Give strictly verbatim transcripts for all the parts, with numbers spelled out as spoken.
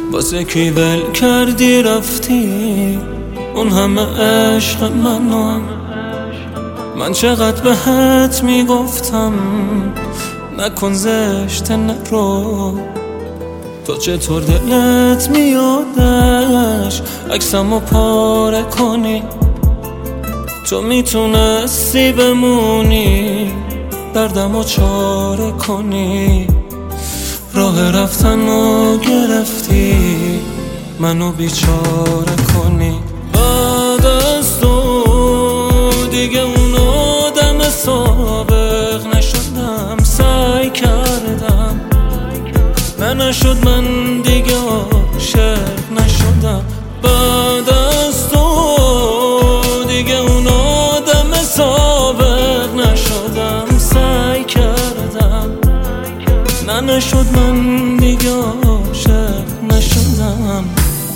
واسه کی ول کردی رفتی اون همه عشق منو. من چقدر بهت میگفتم نکن زشت نرو، تو چطور دلت میادش عکسمو پاره کنی؟ تو میتونستی بمونی دردمو چاره کنی، راه رفتنو گرفتی منو بیچاره کنی. بعد از تو دیگه اون آدم سابق نشدم، سعی کردم نه نشد، من دیگه عاشق نشدم. بعد از تو دیگه اون آدم سابق نشدم، سعی کردم نه نشد، من دیگه عاشق نشدم.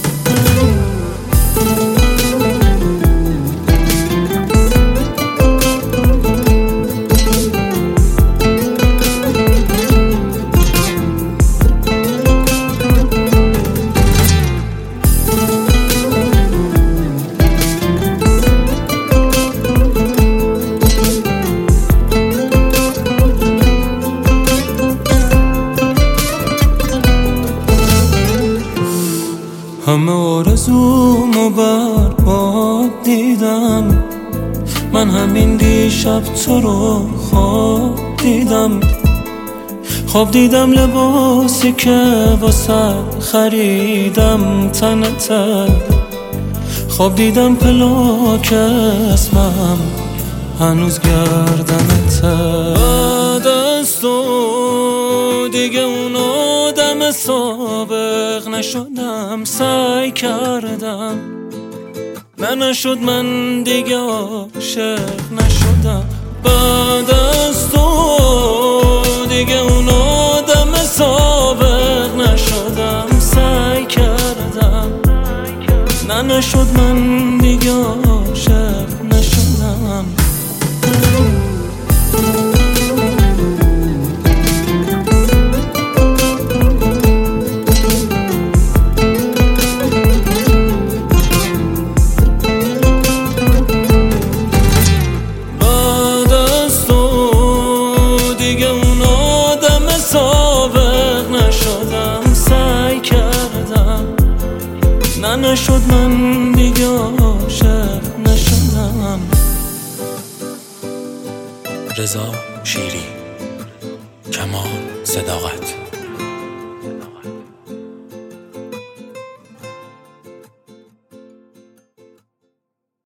همه آرزومو برباد دیدم، من همین دیشب تو رو خواب دیدم. خواب دیدم لباسی که واسه خریدم تنته، خواب دیدم پلاک اسمم هنوز گردنته. بعد از تو دیگه اون آدم سابق نشدم، سعی کردم نه نشد، من دیگه عاشق نشدم. بعد از تو دیگه اون آدم سابق نشدم، سعی کردم نه نشد، من دیگه عاشق نشدم. نه نشد، من دیگه عاشق نشدم. رضا شیری، کمال صداقت.